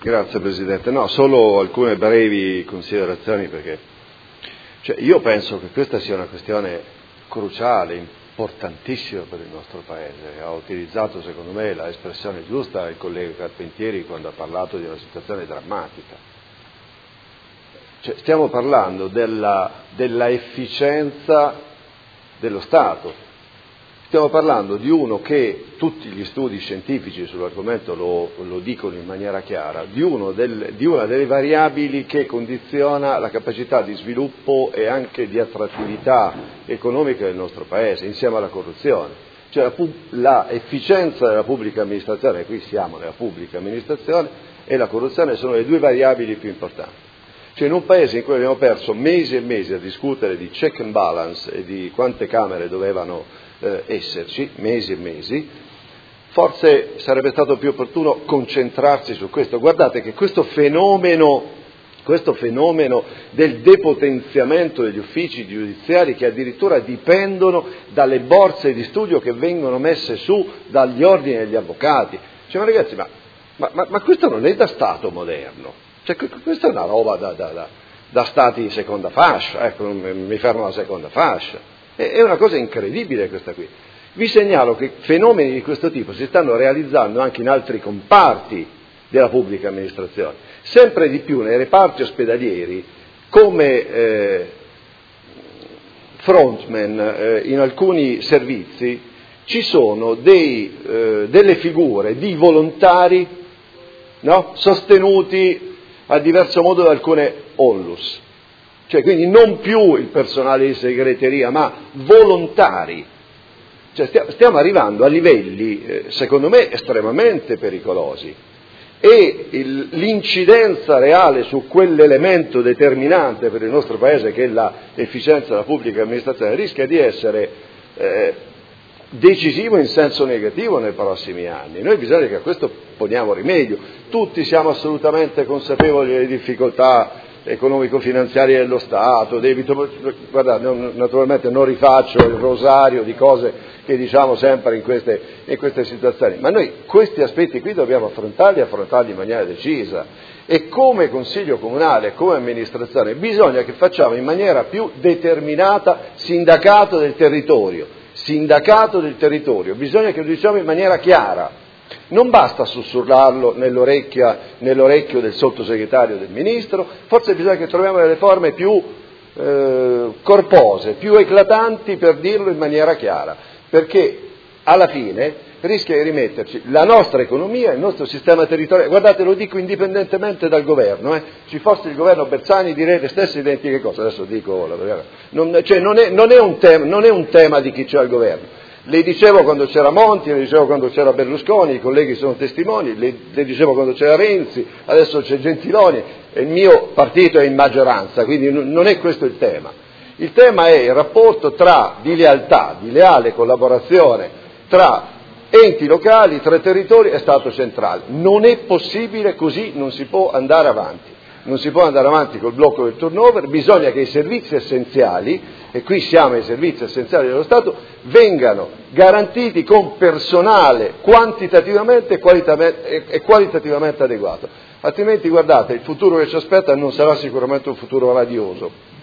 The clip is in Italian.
Grazie Presidente. No, solo alcune brevi considerazioni perché io penso che questa sia una questione cruciale, importantissima per il nostro Paese. Ha utilizzato secondo me l'espressione giusta il collega Carpentieri quando ha parlato di una situazione drammatica. Stiamo parlando della efficienza dello Stato. Stiamo parlando di uno che, tutti gli studi scientifici sull'argomento lo dicono in maniera chiara, di una delle variabili che condiziona la capacità di sviluppo e anche di attrattività economica del nostro Paese, insieme alla corruzione. Cioè la efficienza della pubblica amministrazione, e qui siamo nella pubblica amministrazione, e la corruzione sono le due variabili più importanti. Cioè in un Paese in cui abbiamo perso mesi e mesi a discutere di check and balance e di quante Camere dovevano esserci, mesi e mesi, forse sarebbe stato più opportuno concentrarsi su questo. Guardate che questo fenomeno del depotenziamento degli uffici giudiziari, che addirittura dipendono dalle borse di studio che vengono messe su dagli ordini degli avvocati. Cioè, ma ragazzi, ma questo non è da Stato moderno, cioè, questa è una roba da Stati di seconda fascia, ecco, mi fermo alla seconda fascia. È una cosa incredibile questa qui. Vi segnalo che fenomeni di questo tipo si stanno realizzando anche in altri comparti della pubblica amministrazione. Sempre di più nei reparti ospedalieri, come frontman in alcuni servizi, ci sono delle figure di volontari, no? Sostenuti a diverso modo da alcune onlus. Cioè, quindi non più il personale di segreteria, ma volontari. Cioè, stiamo arrivando a livelli, secondo me, estremamente pericolosi. E l'incidenza reale su quell'elemento determinante per il nostro Paese, che è l'efficienza della pubblica amministrazione, rischia di essere decisivo in senso negativo nei prossimi anni. Noi bisogna che a questo poniamo rimedio. Tutti siamo assolutamente consapevoli delle difficoltà economico-finanziarie dello Stato, debito, guardate, naturalmente non rifaccio il rosario di cose che diciamo sempre in queste situazioni, ma noi questi aspetti qui dobbiamo affrontarli in maniera decisa, e come Consiglio Comunale, come amministrazione, bisogna che facciamo in maniera più determinata sindacato del territorio, bisogna che lo diciamo in maniera chiara. Non basta sussurrarlo nell'orecchio del sottosegretario del ministro, forse bisogna che troviamo delle forme più corpose, più eclatanti per dirlo in maniera chiara, perché alla fine rischia di rimetterci la nostra economia, il nostro sistema territoriale. Guardate, lo dico indipendentemente dal governo, ci fosse il governo Bersani direi le stesse identiche cose, adesso dico la verità, non è un tema di chi c'è al governo. Le dicevo quando c'era Monti, le dicevo quando c'era Berlusconi, i colleghi sono testimoni, le dicevo quando c'era Renzi, adesso c'è Gentiloni e il mio partito è in maggioranza, quindi non è questo il tema. Il tema è il rapporto di leale collaborazione tra enti locali, tra territori e Stato centrale. Non è possibile così, non si può andare avanti. Non si può andare avanti col blocco del turnover, bisogna che i servizi essenziali, e qui siamo ai servizi essenziali dello Stato, vengano garantiti con personale quantitativamente e qualitativamente adeguato. Altrimenti, guardate, il futuro che ci aspetta non sarà sicuramente un futuro radioso.